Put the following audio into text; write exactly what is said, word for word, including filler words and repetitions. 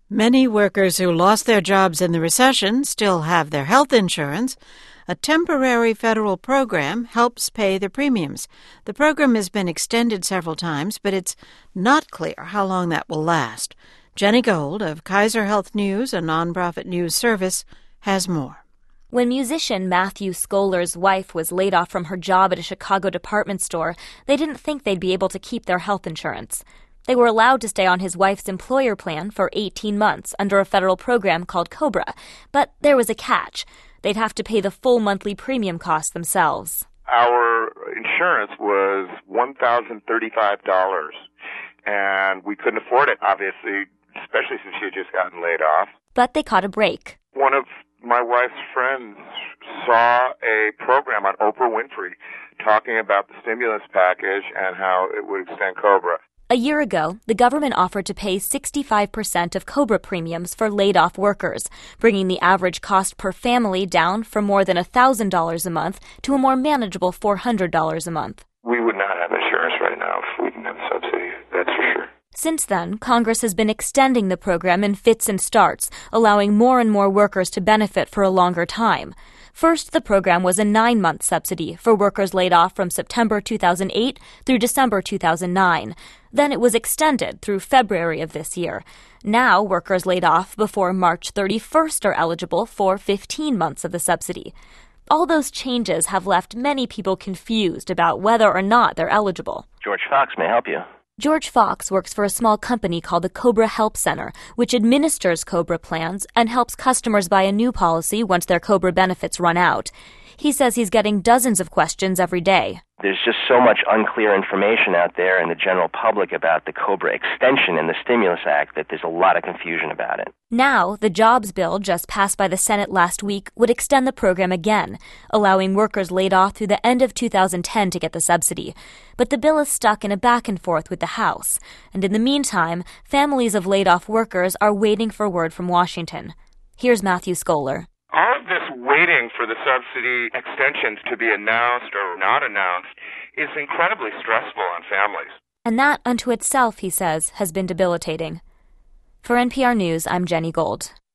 Many workers who lost their jobs in the recession still have their health insurance. A temporary federal program helps pay the premiums. The program has been extended several times, but it's not clear how long that will last. Jenny Gold of Kaiser Health News, a nonprofit news service, has more. When musician Matthew Scholar's wife was laid off from her job at a Chicago department store, they didn't think they'd be able to keep their health insurance. They were allowed to stay on his wife's employer plan for eighteen months under a federal program called COBRA. But there was a catch. They'd have to pay the full monthly premium cost themselves. Our insurance was one thousand thirty-five dollars, and we couldn't afford it, obviously, especially since she had just gotten laid off. But they caught a break. One of my wife's friends saw a program on Oprah Winfrey talking about the stimulus package and how it would extend COBRA. A year ago, the government offered to pay sixty-five percent of COBRA premiums for laid-off workers, bringing the average cost per family down from more than one thousand dollars a month to a more manageable four hundred dollars a month. We would not have insurance right now if we didn't have a subsidy, that's for sure. Since then, Congress has been extending the program in fits and starts, allowing more and more workers to benefit for a longer time. First, the program was a nine-month subsidy for workers laid off from September two thousand eight through December two thousand nine. Then it was extended through February of this year. Now, workers laid off before March thirty-first are eligible for fifteen months of the subsidy. All those changes have left many people confused about whether or not they're eligible. George Fox may help you. George Fox works for a small company called the COBRA Help Center, which administers COBRA plans and helps customers buy a new policy once their COBRA benefits run out. He says he's getting dozens of questions every day. There's just so much unclear information out there in the general public about the COBRA extension in the Stimulus Act that there's a lot of confusion about it. Now, the jobs bill just passed by the Senate last week would extend the program again, allowing workers laid off through the end of two thousand ten to get the subsidy. But the bill is stuck in a back and forth with the House. And in the meantime, families of laid-off workers are waiting for word from Washington. Here's Matthew Scholar. All of this waiting for the subsidy extensions to be announced or not announced is incredibly stressful on families. And that unto itself, he says, has been debilitating. For N P R News, I'm Jenny Gold.